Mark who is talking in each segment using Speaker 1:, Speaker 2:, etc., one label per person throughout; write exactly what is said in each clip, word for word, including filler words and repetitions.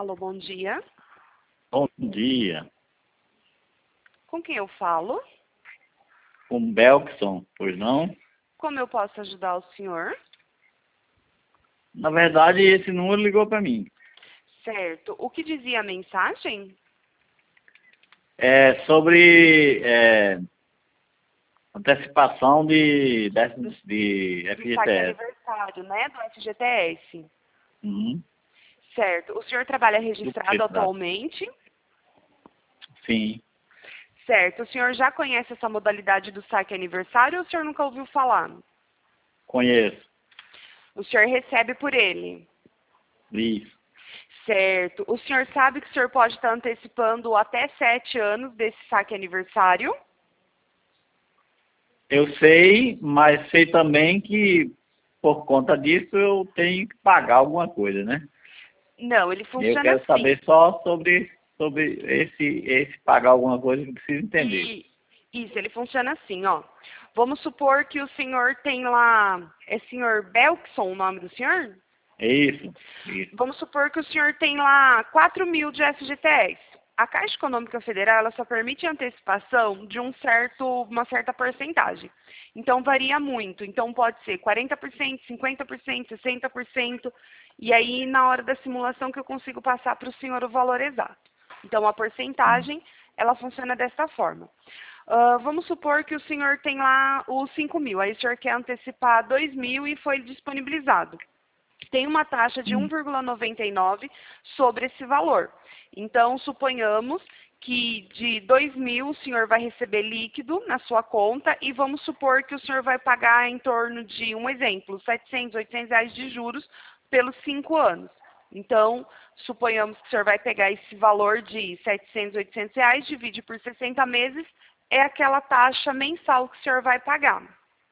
Speaker 1: Alô, bom dia.
Speaker 2: Bom dia.
Speaker 1: Com quem eu falo?
Speaker 2: Com Belkson, pois não?
Speaker 1: Como eu posso ajudar o senhor?
Speaker 2: Na verdade, esse número ligou para mim.
Speaker 1: Certo. O que dizia a mensagem?
Speaker 2: É sobre é, antecipação de, de, de
Speaker 1: Do saque
Speaker 2: F G T S.
Speaker 1: aniversário, né? Do F G T S.
Speaker 2: Uhum.
Speaker 1: Certo. O senhor trabalha
Speaker 2: Do que se
Speaker 1: registrado
Speaker 2: trata?
Speaker 1: atualmente?
Speaker 2: Sim,
Speaker 1: Certo. O senhor já conhece essa modalidade do saque aniversário ou o senhor nunca ouviu falar?
Speaker 2: conheço.
Speaker 1: O senhor recebe por ele?
Speaker 2: Isso.
Speaker 1: Certo. O senhor sabe que o senhor pode estar antecipando até sete anos desse saque aniversário?
Speaker 2: Eu sei, mas sei também que por conta disso eu tenho que pagar alguma coisa, né?
Speaker 1: Não, ele
Speaker 2: Eu
Speaker 1: funciona
Speaker 2: quero
Speaker 1: assim.
Speaker 2: saber só sobre, sobre esse, esse pagar alguma coisa que eu preciso entender.
Speaker 1: E, isso, ele funciona assim, ó. Vamos supor que o senhor tem lá, é senhor Belkson o nome do senhor?
Speaker 2: É isso? Isso.
Speaker 1: Vamos supor que o senhor tem lá quatro mil de F G T S. A Caixa Econômica Federal, ela só permite antecipação de um certo, uma certa porcentagem. Então, varia muito. Então, pode ser quarenta por cento, cinquenta por cento, sessenta por cento. E aí, na hora da simulação, que eu consigo passar para o senhor o valor exato. Então, a porcentagem, ela funciona dessa forma. Uh, vamos supor que o senhor tem lá os cinco mil. Aí, o senhor quer antecipar dois mil e foi disponibilizado. Tem uma taxa de um vírgula noventa e nove sobre esse valor. Então, suponhamos que de dois mil o senhor vai receber líquido na sua conta e vamos supor que o senhor vai pagar em torno de, um exemplo, setecentos, oitocentos reais de juros pelos cinco anos. Então, suponhamos que o senhor vai pegar esse valor de setecentos, oitocentos reais, divide por sessenta meses, é aquela taxa mensal que o senhor vai pagar.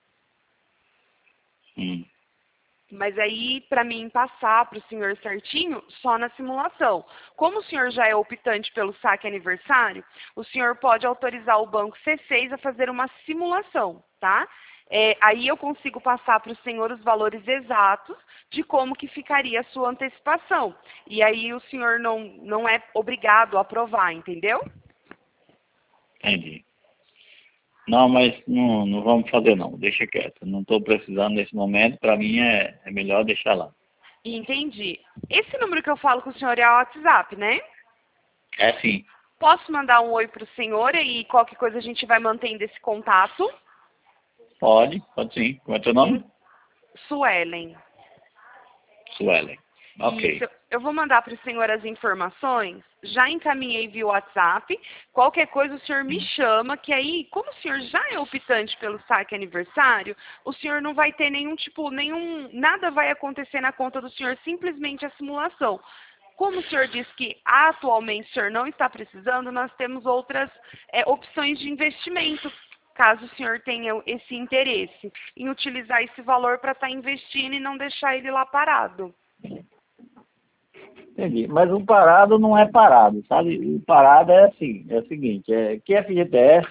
Speaker 2: Hum.
Speaker 1: Mas aí, para mim passar para o senhor certinho, só na simulação. Como o senhor já é optante pelo saque aniversário, o senhor pode autorizar o banco C seis a fazer uma simulação, tá? É, aí eu consigo passar para o senhor os valores exatos de como que ficaria a sua antecipação. E aí o senhor não, não é obrigado a aprovar, entendeu?
Speaker 2: Entendi. Não, mas não, não vamos fazer não, deixa quieto. Não estou precisando nesse momento, para mim é, é melhor deixar lá.
Speaker 1: Entendi. Esse número que eu falo com o senhor é o WhatsApp, né?
Speaker 2: É sim,
Speaker 1: Posso mandar um oi para o senhor e qualquer coisa a gente vai mantendo esse contato?
Speaker 2: pode, pode sim. Como é teu nome?
Speaker 1: Suelen.
Speaker 2: Suelen. Ok.
Speaker 1: Isso. Eu vou mandar para o senhor as informações. Já encaminhei via WhatsApp. Qualquer coisa o senhor me chama, que aí, como o senhor já é optante pelo saque aniversário, o senhor não vai ter nenhum tipo, nenhum, nada vai acontecer na conta do senhor, simplesmente a simulação. Como o senhor disse que atualmente o senhor não está precisando, nós temos outras é, opções de investimento, caso o senhor tenha esse interesse em utilizar esse valor para estar investindo e não deixar ele lá parado.
Speaker 2: Entendi. Mas o parado não é parado, sabe? O parado é assim, é o seguinte, é que F G T S,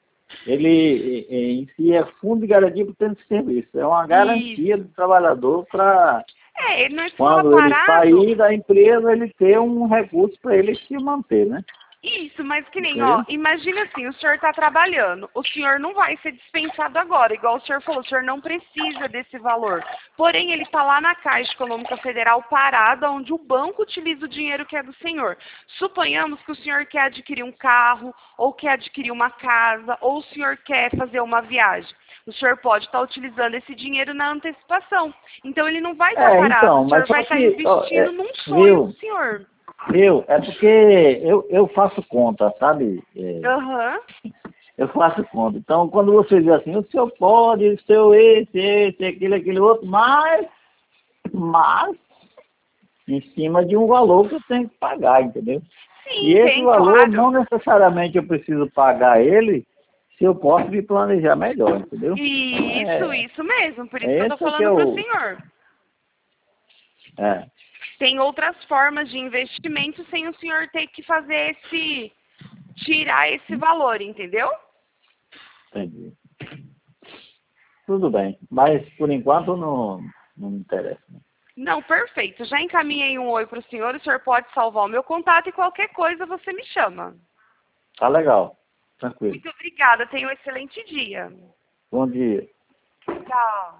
Speaker 2: ele em si é fundo de garantia por tempo de serviço. É uma garantia
Speaker 1: Isso.
Speaker 2: do trabalhador para
Speaker 1: É, ele nós fala
Speaker 2: quando ele
Speaker 1: parado.
Speaker 2: sair da empresa, ele ter um recurso para ele se manter, né?
Speaker 1: Isso, mas que nem, ó,
Speaker 2: Entendeu?
Speaker 1: imagina assim, o senhor está trabalhando, o senhor não vai ser dispensado agora, igual o senhor falou, o senhor não precisa desse valor. Porém, ele está lá na Caixa Econômica Federal parado, onde o banco utiliza o dinheiro que é do senhor. Suponhamos que o senhor quer adquirir um carro, ou quer adquirir uma casa, ou o senhor quer fazer uma viagem. O senhor pode estar utilizando esse dinheiro na antecipação. Então, ele não vai estar
Speaker 2: É,
Speaker 1: parado,
Speaker 2: então,
Speaker 1: o
Speaker 2: mas
Speaker 1: senhor vai
Speaker 2: só
Speaker 1: estar
Speaker 2: que, ó,
Speaker 1: investindo
Speaker 2: é,
Speaker 1: num sonho do
Speaker 2: viu,
Speaker 1: senhor.
Speaker 2: viu, é porque eu, eu faço conta, sabe? É,
Speaker 1: Aham.
Speaker 2: eu faço conta. Então, quando você diz assim, o senhor pode, o seu esse, esse, aquele, aquele outro, mas, mas, em cima de um valor que eu tenho que pagar, entendeu? E
Speaker 1: Sim,
Speaker 2: esse
Speaker 1: tem,
Speaker 2: valor,
Speaker 1: claro.
Speaker 2: não necessariamente eu preciso pagar ele se eu posso me planejar melhor, entendeu? Então,
Speaker 1: Isso,
Speaker 2: é,
Speaker 1: isso mesmo. Por isso que eu
Speaker 2: é
Speaker 1: estou
Speaker 2: esse que
Speaker 1: falando para o
Speaker 2: eu...
Speaker 1: senhor.
Speaker 2: É,
Speaker 1: Tem outras formas de investimento sem o senhor ter que fazer esse, tirar esse valor, entendeu?
Speaker 2: entendi. Tudo bem, mas por enquanto não, não me interessa.
Speaker 1: Não, perfeito. Já encaminhei um oi para o senhor, o senhor pode salvar o meu contato e qualquer coisa você me chama.
Speaker 2: Tá legal. Tranquilo.
Speaker 1: Muito obrigada, tenha um excelente dia.
Speaker 2: Bom dia.
Speaker 1: Tchau.